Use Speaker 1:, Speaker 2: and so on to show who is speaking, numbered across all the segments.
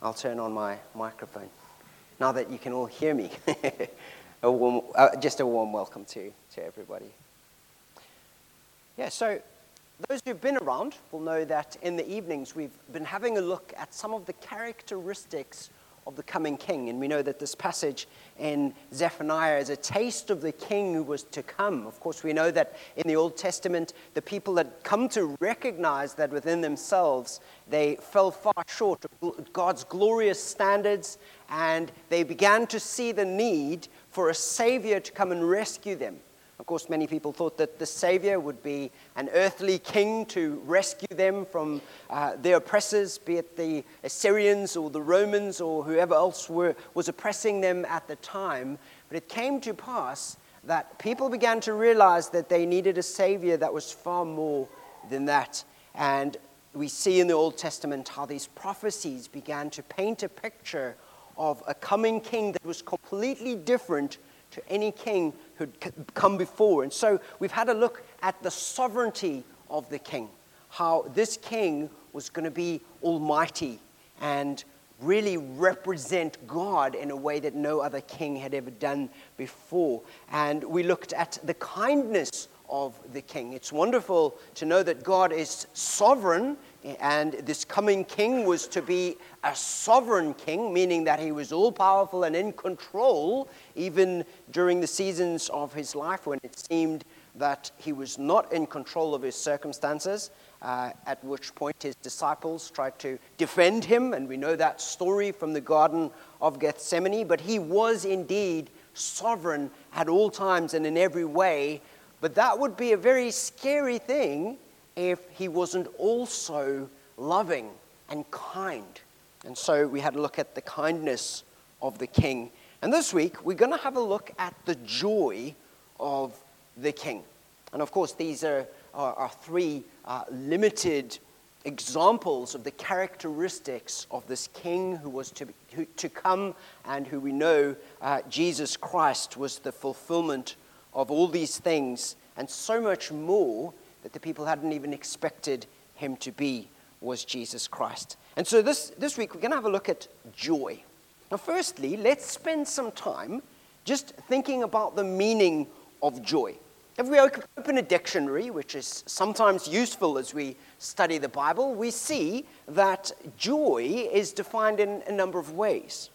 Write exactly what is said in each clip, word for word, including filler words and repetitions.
Speaker 1: I'll turn on my microphone now that you can all hear me. a warm, uh, just a warm welcome to, to everybody. Yeah, so those who've been around will know that in the evenings we've been having a look at some of the characteristics of the coming king. And we know that this passage in Zephaniah is a taste of the king who was to come. Of course, we know that in the Old Testament, the people had come to recognize that within themselves, they fell far short of God's glorious standards, and they began to see the need for a savior to come and rescue them. Of course, many people thought that the Savior would be an earthly king to rescue them from uh, their oppressors, be it the Assyrians or the Romans or whoever else were, was oppressing them at the time. But it came to pass that people began to realize that they needed a Savior that was far more than that. And we see in the Old Testament how these prophecies began to paint a picture of a coming king that was completely different to any king who'd come before. And so we've had a look at the sovereignty of the king, how this king was going to be almighty and really represent God in a way that no other king had ever done before. And we looked at the kindness of the king. It's wonderful to know that God is sovereign, and this coming king was to be a sovereign king, meaning that he was all-powerful and in control, even during the seasons of his life when it seemed that he was not in control of his circumstances, uh, at which point his disciples tried to defend him, and we know that story from the Garden of Gethsemane. But he was indeed sovereign at all times and in every way. But that would be a very scary thing if he wasn't also loving and kind. And so we had a look at the kindness of the king. And this week, we're going to have a look at the joy of the king. And of course, these are, are, are three uh, limited examples of the characteristics of this king who was to, who, to come, and who we know uh, Jesus Christ was the fulfillment of all these things and so much more that the people hadn't even expected him to be, was Jesus Christ. And so this, this week, we're going to have a look at joy. Now, firstly, let's spend some time just thinking about the meaning of joy. If we open a dictionary, which is sometimes useful as we study the Bible, we see that joy is defined in a number of ways.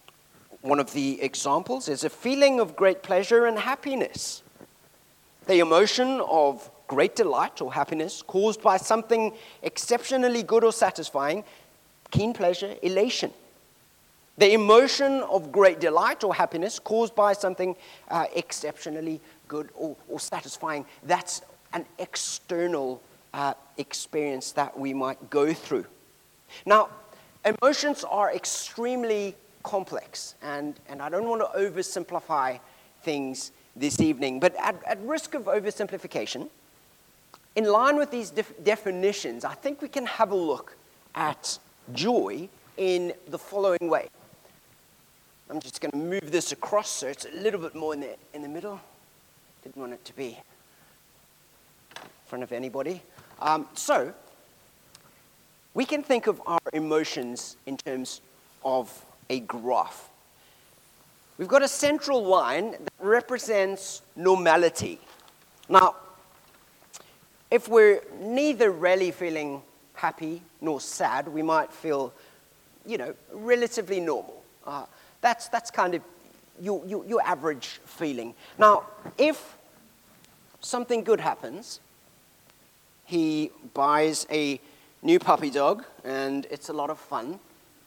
Speaker 1: One of the examples is a feeling of great pleasure and happiness. The emotion of great delight or happiness caused by something exceptionally good or satisfying, keen pleasure, elation. The emotion of great delight or happiness caused by something uh, exceptionally good or, or satisfying. That's an external uh, experience that we might go through. Now, emotions are extremely complex, and, and I don't want to oversimplify things this evening, but at, at risk of oversimplification, in line with these def- definitions, I think we can have a look at joy in the following way. I'm just going to move this across so it's a little bit more in the, in the middle. Didn't want it to be in front of anybody. Um, so, we can think of our emotions in terms of a graph. We've got a central line that represents normality. Now, if we're neither really feeling happy nor sad, we might feel, you know, relatively normal. Uh, that's that's kind of your, your, your average feeling. Now, if something good happens, he buys a new puppy dog, and it's a lot of fun,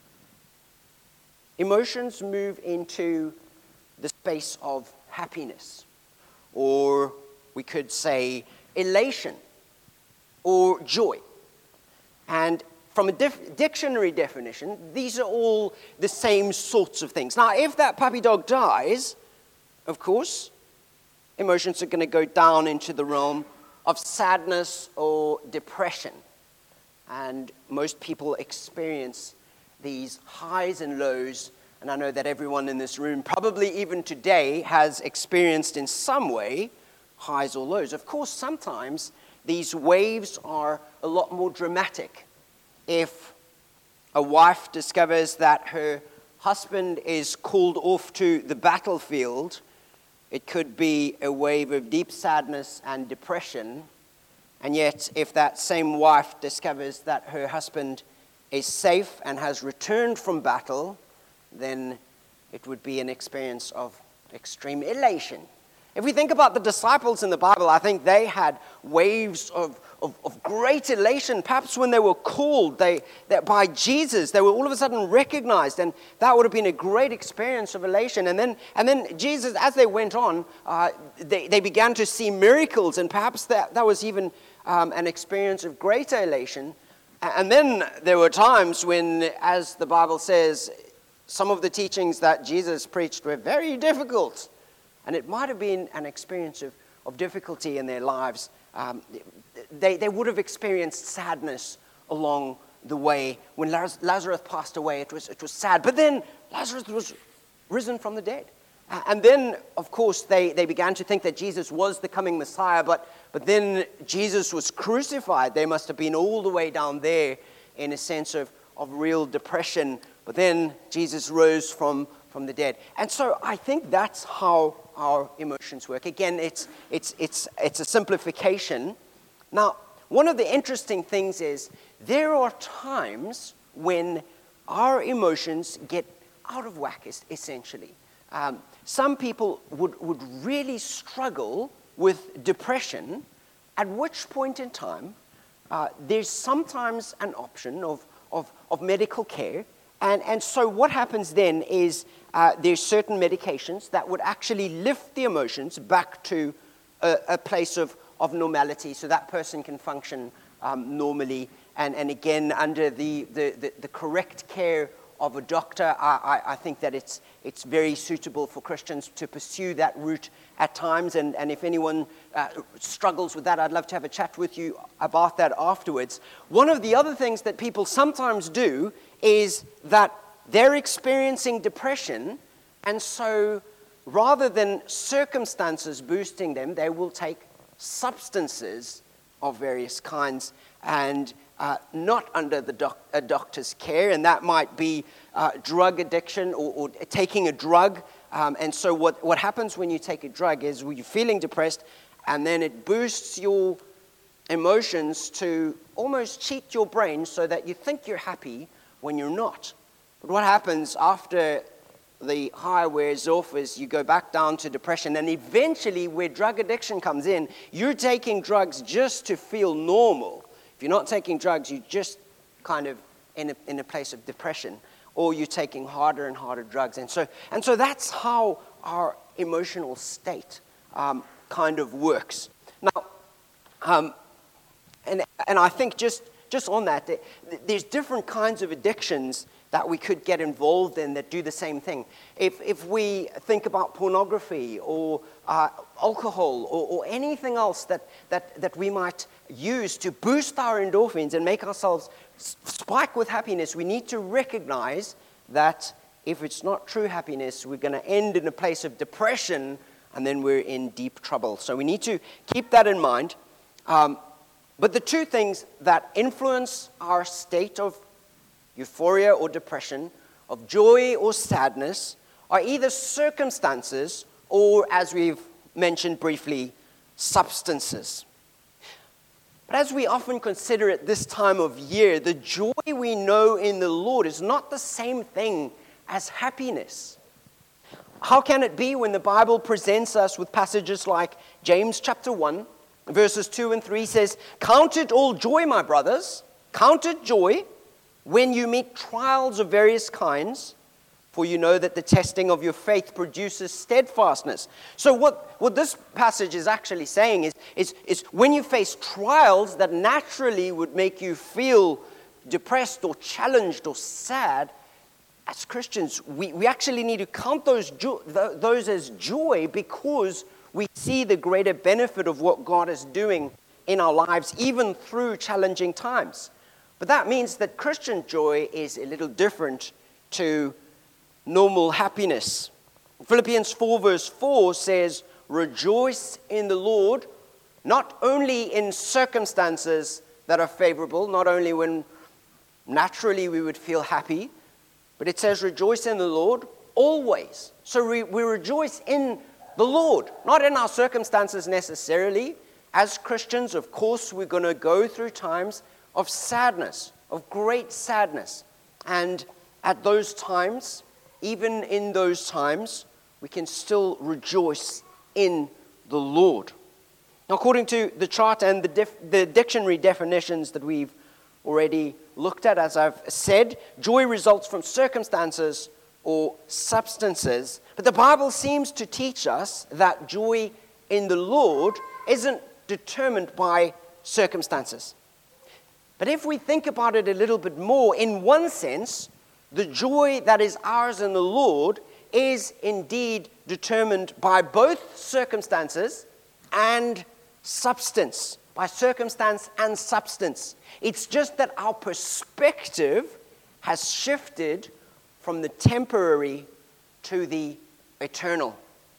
Speaker 1: emotions move into the space of happiness, or we could say elation, or joy. And from a dif- dictionary definition, these are all the same sorts of things. Now, if that puppy dog dies, of course, emotions are going to go down into the realm of sadness or depression. And most people experience these highs and lows, and I know that everyone in this room, probably even today, has experienced in some way highs or lows. Of course, sometimes these waves are a lot more dramatic. If a wife discovers that her husband is called off to the battlefield, it could be a wave of deep sadness and depression. And yet, if that same wife discovers that her husband is safe and has returned from battle, then it would be an experience of extreme elation. If we think about the disciples in the Bible, I think they had waves of, of, of great elation. Perhaps when they were called they, that by Jesus, they were all of a sudden recognized, and that would have been a great experience of elation. And then, and then Jesus, as they went on, uh, they, they began to see miracles, and perhaps that, that was even um, an experience of greater elation. And then there were times when, as the Bible says, some of the teachings that Jesus preached were very difficult. And it might have been an experience of, of difficulty in their lives. Um, they, they would have experienced sadness along the way. When Lazarus passed away, it was, it was sad. But then Lazarus was risen from the dead. And then, of course, they, they began to think that Jesus was the coming Messiah. But, but then Jesus was crucified. They must have been all the way down there in a sense of, of real depression. But then Jesus rose from, from the dead. And so I think that's how our emotions work. Again, it's, it's, it's, it's a simplification. Now, one of the interesting things is there are times when our emotions get out of whack, essentially. Um, some people would, would really struggle with depression, at which point in time uh, there's sometimes an option of, of, of medical care. And, and so what happens then is uh, there's certain medications that would actually lift the emotions back to a, a place of, of normality so that person can function um, normally. And, and again, under the, the, the, the correct care of a doctor, I, I, I think that it's, it's very suitable for Christians to pursue that route at times. And, and if anyone uh, struggles with that, I'd love to have a chat with you about that afterwards. One of the other things that people sometimes do is that they're experiencing depression, and so rather than circumstances boosting them, they will take substances of various kinds, and uh, not under the doc- a doctor's care, and that might be uh, drug addiction or, or taking a drug. Um, and so what, what happens when you take a drug is when you're feeling depressed, and then it boosts your emotions to almost cheat your brain so that you think you're happy when you're not. But what happens after the high wears off is you go back down to depression, and eventually where drug addiction comes in, you're taking drugs just to feel normal. If you're not taking drugs, you're just kind of in a, in a place of depression, or you're taking harder and harder drugs. And so, and so that's how our emotional state um, kind of works. Now, um, and, and I think just Just on that, there's different kinds of addictions that we could get involved in that do the same thing. If if we think about pornography or uh, alcohol or, or anything else that, that, that we might use to boost our endorphins and make ourselves spike with happiness, we need to recognize that if it's not true happiness, we're going to end in a place of depression, and then we're in deep trouble. So we need to keep that in mind. Um, But the two things that influence our state of euphoria or depression, of joy or sadness, are either circumstances or, as we've mentioned briefly, substances. But as we often consider at this time of year, the joy we know in the Lord is not the same thing as happiness. How can it be when the Bible presents us with passages like James chapter one, verses two and three says, "Count it all joy, my brothers, count it joy when you meet trials of various kinds, for you know that the testing of your faith produces steadfastness." So what, what this passage is actually saying is, is, is when you face trials that naturally would make you feel depressed or challenged or sad, as Christians, we, we actually need to count those, jo- th- those as joy, because we see the greater benefit of what God is doing in our lives, even through challenging times. But that means that Christian joy is a little different to normal happiness. Philippians four verse four says, "Rejoice in the Lord, not only in circumstances that are favorable, not only when naturally we would feel happy, but it says rejoice in the Lord always. So we, we rejoice in the Lord, not in our circumstances necessarily. As Christians, of course, we're going to go through times of sadness, of great sadness. And at those times, even in those times, we can still rejoice in the Lord. Now, according to the chart and the, dif- the dictionary definitions that we've already looked at, as I've said, joy results from circumstances or substances. But the Bible seems to teach us that joy in the Lord isn't determined by circumstances. But if we think about it a little bit more, in one sense, the joy that is ours in the Lord is indeed determined by both circumstances and substance, by circumstance and substance. It's just that our perspective has shifted from the temporary to the eternal.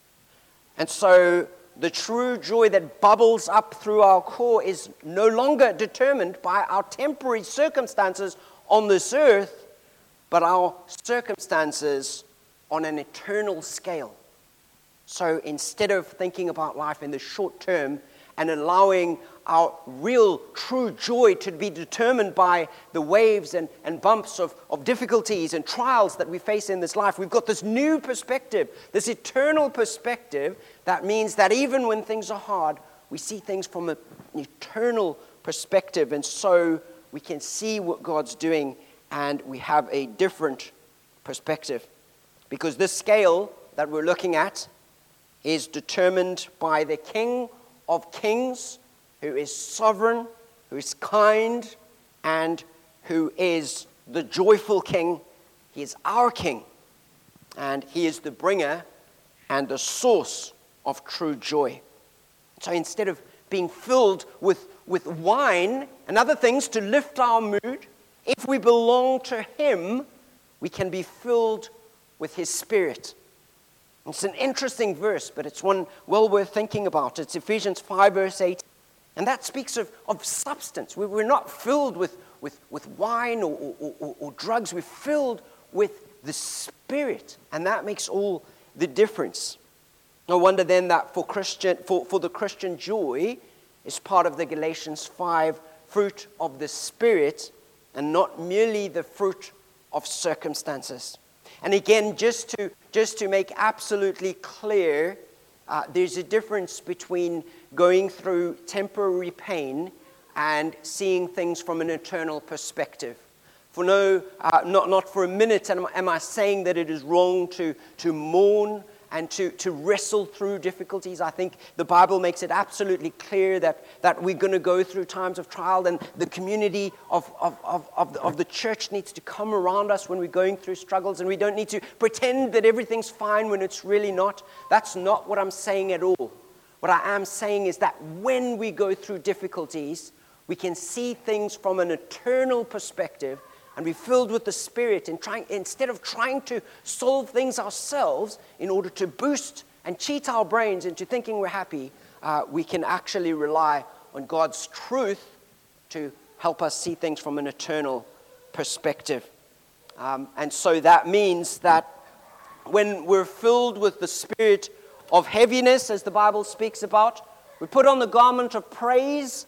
Speaker 1: And so the true joy that bubbles up through our core is no longer determined by our temporary circumstances on this earth, but our circumstances on an eternal scale. So instead of thinking about life in the short term and allowing our real, true joy to be determined by the waves and, and bumps of, of difficulties and trials that we face in this life, we've got this new perspective, this eternal perspective that means that even when things are hard, we see things from an eternal perspective, and so we can see what God's doing and we have a different perspective. Because this scale that we're looking at is determined by the King of Kings, who is sovereign, who is kind, and who is the joyful King. He is our King, and He is the bringer and the source of true joy. So instead of being filled with, with wine and other things to lift our mood, if we belong to Him, we can be filled with His Spirit. It's an interesting verse, but it's one well worth thinking about. It's Ephesians five, verse eight. And that speaks of, of substance. We, we're not filled with, with, with wine or, or, or, or drugs. We're filled with the Spirit. And that makes all the difference. No wonder then that for Christian for, for the Christian, joy is part of the Galatians five fruit of the Spirit and not merely the fruit of circumstances. And again, just to, just to make absolutely clear, uh, there's a difference between going through temporary pain and seeing things from an eternal perspective. For no, uh, not, not for a minute am, am I saying that it is wrong to, to mourn and to, to wrestle through difficulties. I think the Bible makes it absolutely clear that, that we're going to go through times of trial, and the community of, of, of, of, the, of the church needs to come around us when we're going through struggles, and we don't need to pretend that everything's fine when it's really not. That's not what I'm saying at all. What I am saying is that when we go through difficulties, we can see things from an eternal perspective and be filled with the Spirit, and trying, instead of trying to solve things ourselves in order to boost and cheat our brains into thinking we're happy, uh, we can actually rely on God's truth to help us see things from an eternal perspective. Um, and so that means that when we're filled with the spirit of heaviness, as the Bible speaks about, we put on the garment of praise,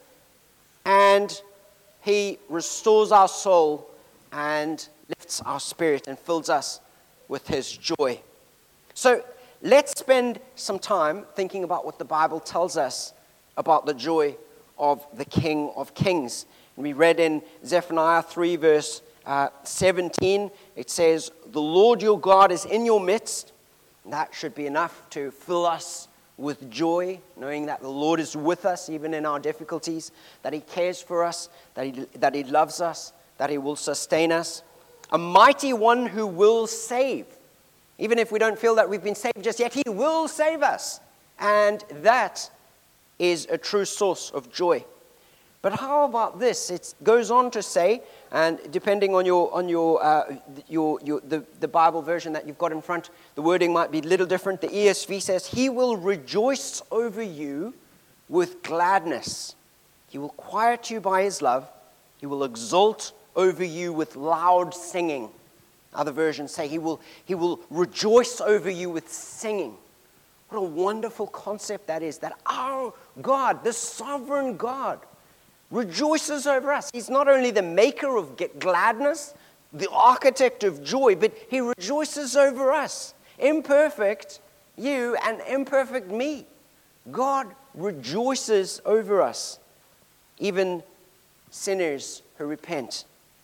Speaker 1: and He restores our soul and lifts our spirit and fills us with His joy. So let's spend some time thinking about what the Bible tells us about the joy of the King of Kings. And we read in Zephaniah three, verse uh, seventeen, it says, "The Lord your God is in your midst." And that should be enough to fill us with joy, knowing that the Lord is with us even in our difficulties, that He cares for us, that He, that He loves us, that He will sustain us. A mighty one who will save. Even if we don't feel that we've been saved just yet, He will save us. And that is a true source of joy. But how about this? It goes on to say, and depending on your on your uh, your, your the, the Bible version that you've got in front, the wording might be a little different. The E S V says, "He will rejoice over you with gladness. He will quiet you by His love. He will exalt over you with loud singing. Other versions say he will, he will rejoice over you with singing. What a wonderful concept that is, that our God, the sovereign God, rejoices over us. He's not only the maker of gladness, the architect of joy, but he rejoices over us. Imperfect you and imperfect me. God rejoices over us, even sinners who repent.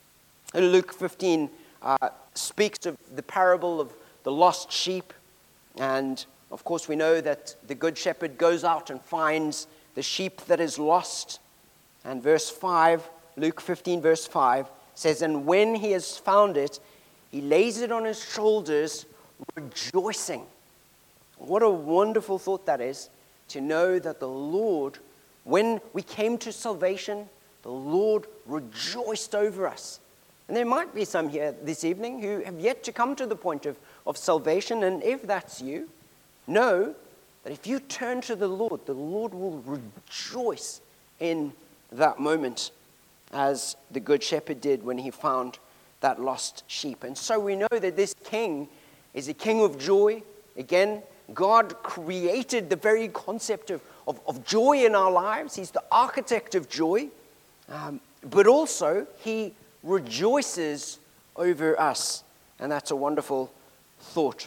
Speaker 1: Luke fifteen uh, speaks of the parable of the lost sheep. And of course we know that the good shepherd goes out and finds the sheep that is lost. And verse five, Luke fifteen verse five says, and when he has found it, he lays it on his shoulders, rejoicing. What a wonderful thought that is, to know that the Lord, when we came to salvation, the Lord rejoiced over us. And there might be some here this evening who have yet to come to the point of, of salvation. And if that's you, know that if you turn to the Lord, the Lord will rejoice in that moment, as the good shepherd did when he found that lost sheep. And so we know that this king is a king of joy. Again, God created the very concept of, of, of joy in our lives. He's the architect of joy. Um, but also, he rejoices over us. And that's a wonderful thought.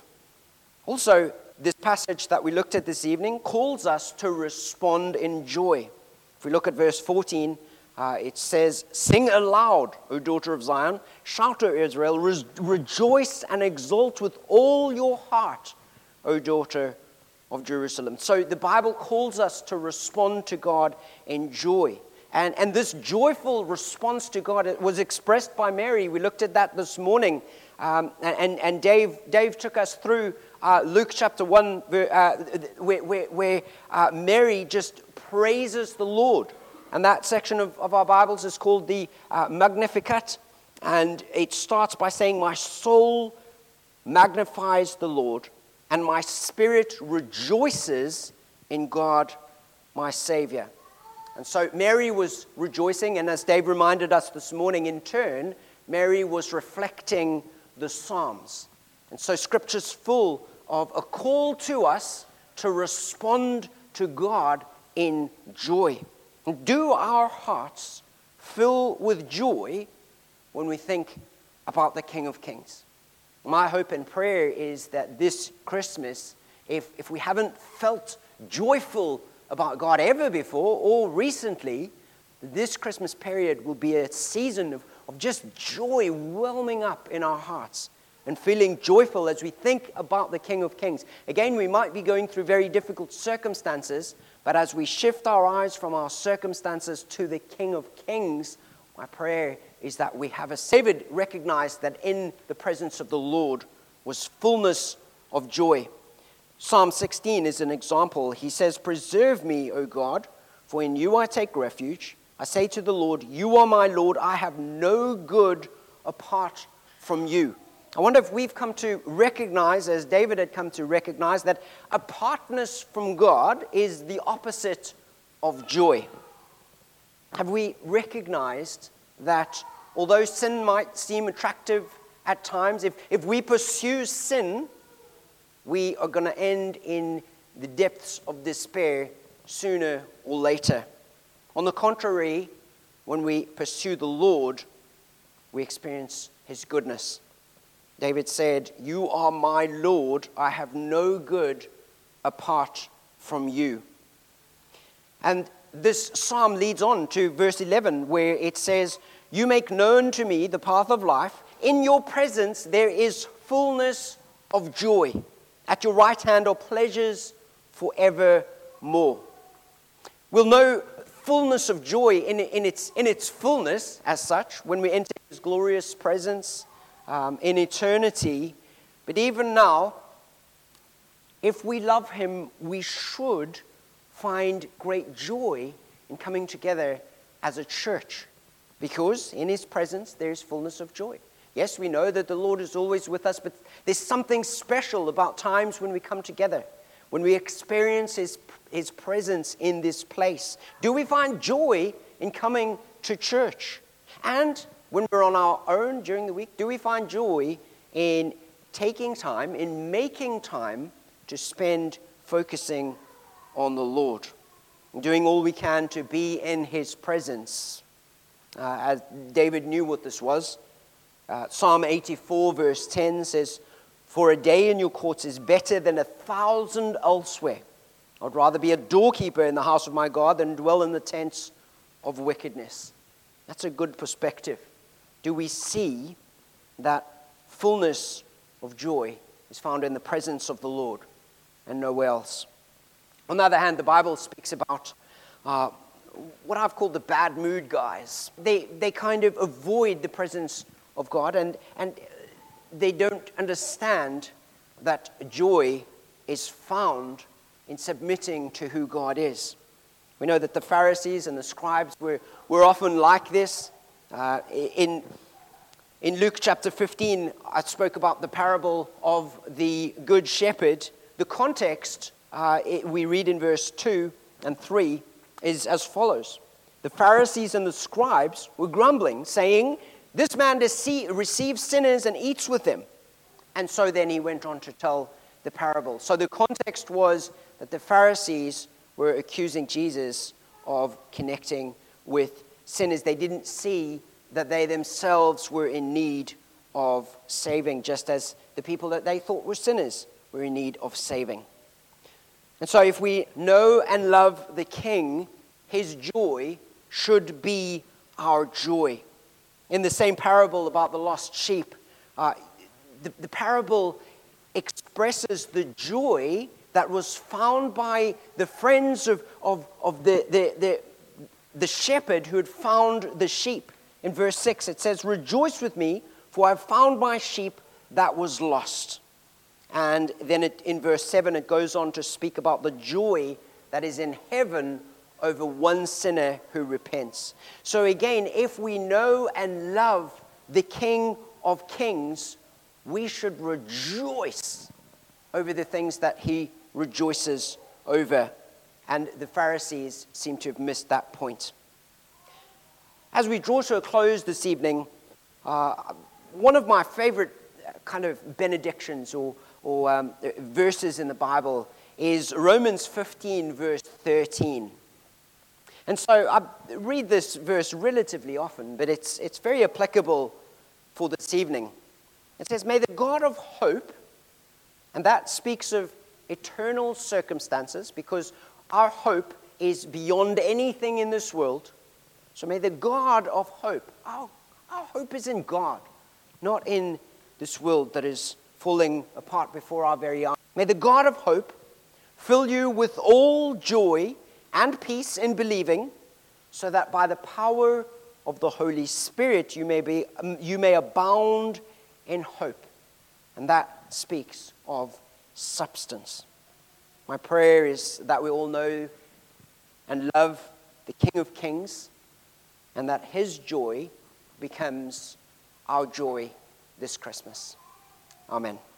Speaker 1: Also, this passage that we looked at this evening calls us to respond in joy. If we look at verse fourteen, uh, it says, sing aloud, O daughter of Zion. Shout, O Israel. Re- rejoice and exult with all your heart, O daughter of Jerusalem. So the Bible calls us to respond to God in joy. And, and this joyful response to God, it was expressed by Mary. We looked at that this morning. Um, and, and Dave, Dave took us through uh, Luke chapter one, uh, where, where, where uh, Mary just praises the Lord. And that section of, of our Bibles is called the uh, Magnificat. And it starts by saying, my soul magnifies the Lord, and my spirit rejoices in God, my Savior. And so Mary was rejoicing, and as Dave reminded us this morning, in turn, Mary was reflecting the Psalms. And so Scripture's full of a call to us to respond to God in joy. And do our hearts fill with joy when we think about the King of Kings? My hope and prayer is that this Christmas, if, if we haven't felt joyful about God ever before or recently, this Christmas period will be a season of, of just joy whelming up in our hearts and feeling joyful as we think about the King of Kings. Again, we might be going through very difficult circumstances, but as we shift our eyes from our circumstances to the King of Kings, my prayer is that we have, as David recognized, that in the presence of the Lord was fullness of joy. Psalm sixteen is an example. He says, preserve me, O God, for in you I take refuge. I say to the Lord, you are my Lord. I have no good apart from you. I wonder if we've come to recognize, as David had come to recognize, that apartness from God is the opposite of joy. Have we recognized that although sin might seem attractive at times, if, if we pursue sin, we are going to end in the depths of despair sooner or later. On the contrary, when we pursue the Lord, we experience his goodness. David said, you are my Lord, I have no good apart from you. And this psalm leads on to verse eleven, where it says, you make known to me the path of life. In your presence there is fullness of joy. At your right hand are pleasures forevermore. We'll know fullness of joy in, in, its, in its fullness as such when we enter his glorious presence um, in eternity. But even now, if we love him, we should find great joy in coming together as a church, because in his presence there is fullness of joy. Yes, we know that the Lord is always with us, but there's something special about times when we come together, when we experience his, his presence in this place. Do we find joy in coming to church? And when we're on our own during the week, do we find joy in taking time, in making time to spend focusing on the Lord, doing all we can to be in His presence? Uh, as David knew what this was. Uh, Psalm eighty-four verse ten says, "For a day in your courts is better than a thousand elsewhere. I'd rather be a doorkeeper in the house of my God than dwell in the tents of wickedness." That's a good perspective. Do we see that fullness of joy is found in the presence of the Lord and nowhere else? On the other hand, the Bible speaks about uh, what I've called the bad mood guys. They they kind of avoid the presence of God, and, and they don't understand that joy is found in submitting to who God is. We know that the Pharisees and the scribes were, were often like this. Uh, in, in Luke chapter fifteen, I spoke about the parable of the Good Shepherd. The context, uh, it, we read in verse two and three, is as follows. The Pharisees and the scribes were grumbling, saying, "This man dece- receives sinners and eats with them." And so then he went on to tell the parable. So the context was that the Pharisees were accusing Jesus of connecting with sinners. They didn't see that they themselves were in need of saving, just as the people that they thought were sinners were in need of saving. And so if we know and love the King, His joy should be our joy. In the same parable about the lost sheep, uh, the, the parable expresses the joy that was found by the friends of, of, of the, the, the, the shepherd who had found the sheep. In verse six, it says, "Rejoice with me, for I have found my sheep that was lost." And then it, in verse seven, it goes on to speak about the joy that is in heaven over one sinner who repents. So again, if we know and love the King of Kings, we should rejoice over the things that He rejoices over. And the Pharisees seem to have missed that point. As we draw to a close this evening, uh, one of my favorite kind of benedictions or, or um, verses in the Bible is Romans fifteen, verse thirteen. And so I read this verse relatively often, but it's, it's very applicable for this evening. It says, "May the God of hope," and that speaks of eternal circumstances, because our hope is beyond anything in this world. So may the God of hope, our, our hope is in God, not in this world that is falling apart before our very eyes. May the God of hope fill you with all joy and peace in believing, so that by the power of the Holy Spirit you may be um, you may abound in hope. And that speaks of substance. My prayer is that we all know and love the King of Kings, and that His joy becomes our joy this Christmas. Amen.